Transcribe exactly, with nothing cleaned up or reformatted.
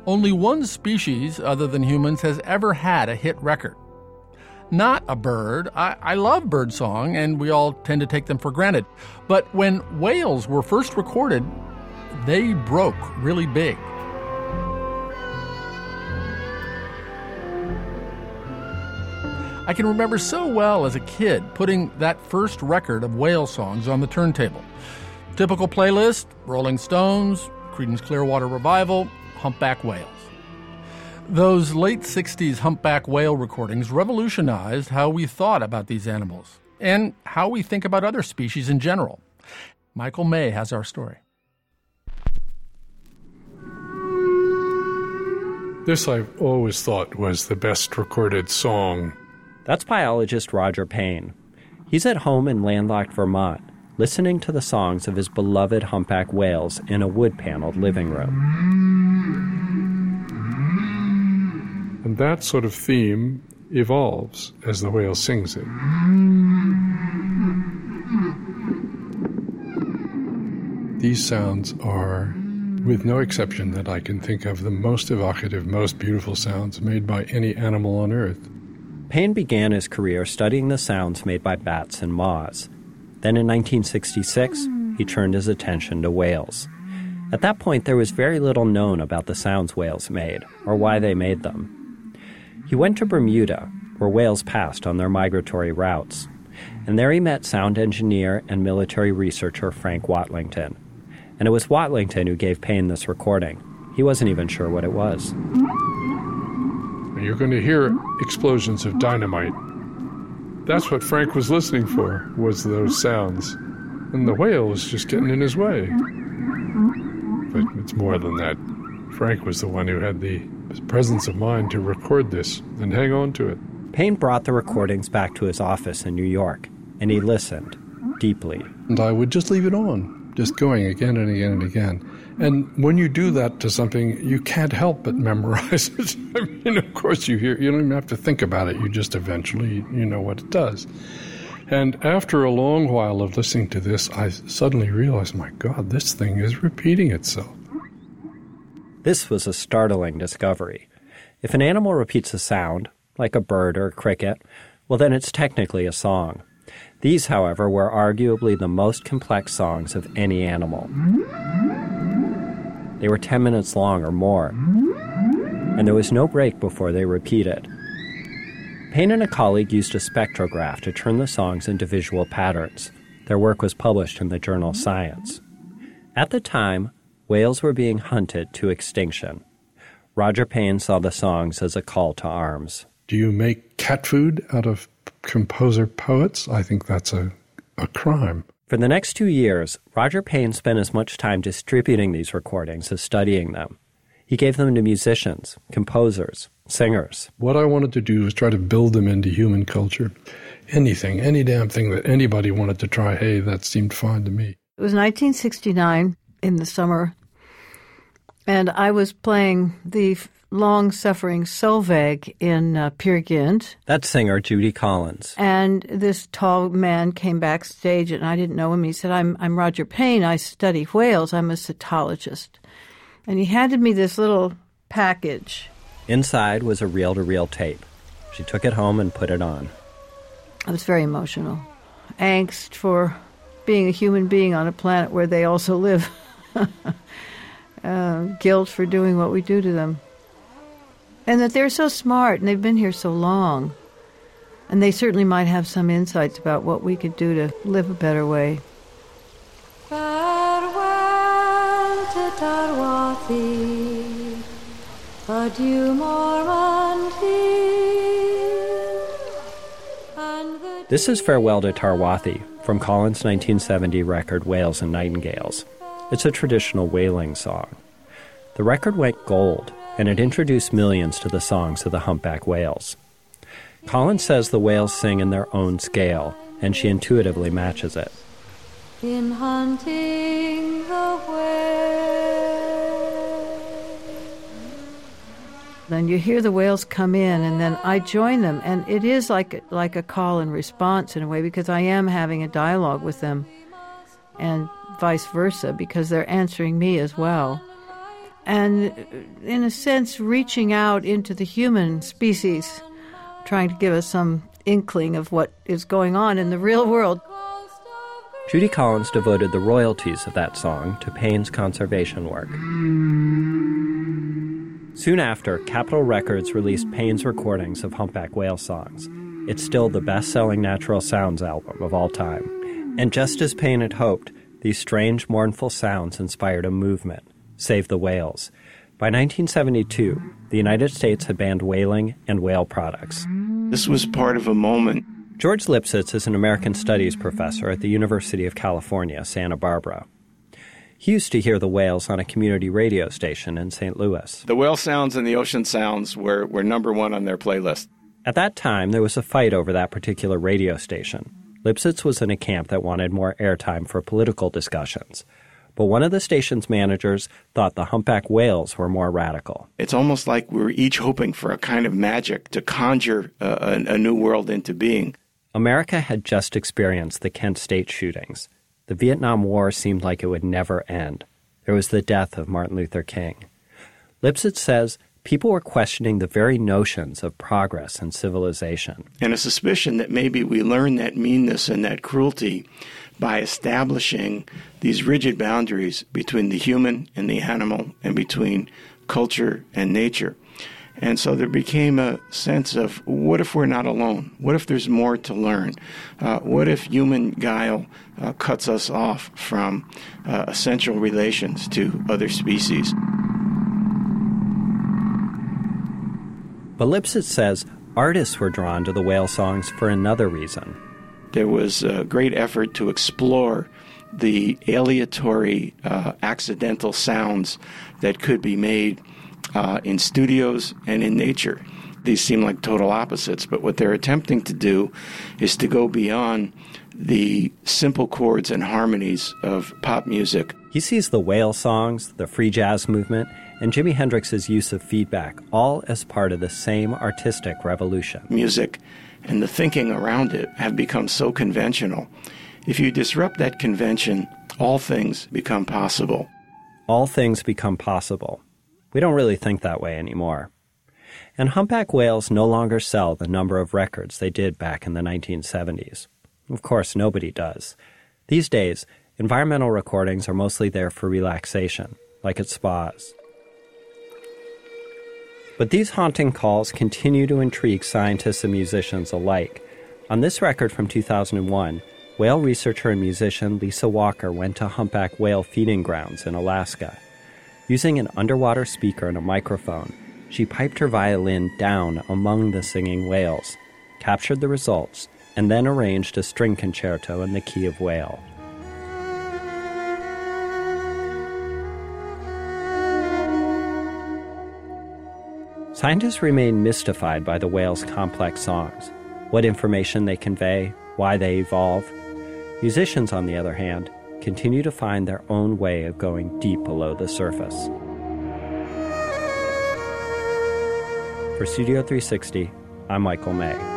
Only one species other than humans has ever had a hit record. Not a bird. I, I love birdsong, and we all tend to take them for granted. But when whales were first recorded, they broke really big. I can remember so well as a kid putting that first record of whale songs on the turntable. Typical playlist: Rolling Stones, Creedence Clearwater Revival, Humpback Whales. Those late sixties humpback whale recordings revolutionized how we thought about these animals and how we think about other species in general. Michael May has our story. This I've always thought was the best recorded song. That's biologist Roger Payne. He's at home in landlocked Vermont, listening to the songs of his beloved humpback whales in a wood-paneled living room. And that sort of theme evolves as the whale sings it. These sounds are, with no exception that I can think of, the most evocative, most beautiful sounds made by any animal on Earth. Payne began his career studying the sounds made by bats and moths. Then in nineteen sixty-six, he turned his attention to whales. At that point, there was very little known about the sounds whales made, or why they made them. He went to Bermuda, where whales passed on their migratory routes. And there he met sound engineer and military researcher Frank Watlington. And it was Watlington who gave Payne this recording. He wasn't even sure what it was. You're going to hear explosions of dynamite. That's what Frank was listening for, was those sounds. And the whale was just getting in his way. But it's more than that. Frank was the one who had the presence of mind to record this and hang on to it. Payne brought the recordings back to his office in New York, and he listened deeply. And I would just leave it on, just going again and again and again. And when you do that to something, you can't help but memorize it. I mean, of course, you hear, you don't even have to think about it. You just eventually, you know what it does. And after a long while of listening to this, I suddenly realized, my God, this thing is repeating itself. This was a startling discovery. If an animal repeats a sound, like a bird or a cricket, well, then it's technically a song. These, however, were arguably the most complex songs of any animal. They were ten minutes long or more, and there was no break before they repeated. Payne and a colleague used a spectrograph to turn the songs into visual patterns. Their work was published in the journal Science. At the time, whales were being hunted to extinction. Roger Payne saw the songs as a call to arms. Do you make cat food out of composer poets? I think that's a, a crime. For the next two years, Roger Payne spent as much time distributing these recordings as studying them. He gave them to musicians, composers, singers. What I wanted to do was try to build them into human culture. Anything, any damn thing that anybody wanted to try, hey, that seemed fine to me. It was nineteen sixty-nine in the summer, and I was playing the long-suffering Solveig in uh, Peer Gynt. That's singer Judy Collins. And this tall man came backstage, and I didn't know him. He said, I'm I'm Roger Payne. I study whales. I'm a cetologist. And he handed me this little package. Inside was a reel-to-reel tape. She took it home and put it on. I was very emotional. Angst for being a human being on a planet where they also live. uh, guilt for doing what we do to them. And that they're so smart, and they've been here so long. And they certainly might have some insights about what we could do to live a better way. Farewell to Tarwathie, adieu Mormont Hill. This is Farewell to Tarwathie from Collins' nineteen seventy record Whales and Nightingales. It's a traditional whaling song. The record went gold, and it introduced millions to the songs of the humpback whales. Collins says the whales sing in their own scale, and she intuitively matches it. In hunting the whale. Then you hear the whales come in, and then I join them, and it is like like a call and response in a way, because I am having a dialogue with them, and vice versa, because they're answering me as well. and in a sense reaching out into the human species, trying to give us some inkling of what is going on in the real world. Judy Collins devoted the royalties of that song to Payne's conservation work. Soon after, Capitol Records released Payne's recordings of humpback whale songs. It's still the best-selling natural sounds album of all time. And just as Payne had hoped, these strange, mournful sounds inspired a movement, Save the Whales. By nineteen seventy-two, the United States had banned whaling and whale products. This was part of a moment. George Lipsitz is an American Studies professor at the University of California, Santa Barbara. He used to hear the whales on a community radio station in Saint Louis. The whale sounds and the ocean sounds were, were number one on their playlist. At that time, there was a fight over that particular radio station. Lipsitz was in a camp that wanted more airtime for political discussions. But one of the station's managers thought the humpback whales were more radical. It's almost like we were each hoping for a kind of magic to conjure a, a, a new world into being. America had just experienced the Kent State shootings. The Vietnam War seemed like it would never end. There was the death of Martin Luther King. Lipsitz says people were questioning the very notions of progress and civilization. And a suspicion that maybe we learn that meanness and that cruelty by establishing these rigid boundaries between the human and the animal and between culture and nature. And so there became a sense of, what if we're not alone? What if there's more to learn? Uh, what if human guile uh, cuts us off from uh, essential relations to other species? But Lipsitz says artists were drawn to the whale songs for another reason. There was a great effort to explore the aleatory, uh, accidental sounds that could be made uh, in studios and in nature. These seem like total opposites, but what they're attempting to do is to go beyond the simple chords and harmonies of pop music. He sees the whale songs, the free jazz movement, and Jimi Hendrix's use of feedback all as part of the same artistic revolution. Music and the thinking around it have become so conventional. If you disrupt that convention, all things become possible. All things become possible. We don't really think that way anymore. And humpback whales no longer sell the number of records they did back in the nineteen seventies. Of course, nobody does. These days, environmental recordings are mostly there for relaxation, like at spas. But these haunting calls continue to intrigue scientists and musicians alike. On this record from two thousand one, whale researcher and musician Lisa Walker went to humpback whale feeding grounds in Alaska. Using an underwater speaker and a microphone, she piped her violin down among the singing whales, captured the results, and then arranged a string concerto in the key of whale. Scientists remain mystified by the whales' complex songs, what information they convey, why they evolve. Musicians, on the other hand, continue to find their own way of going deep below the surface. For Studio three sixty, I'm Michael May.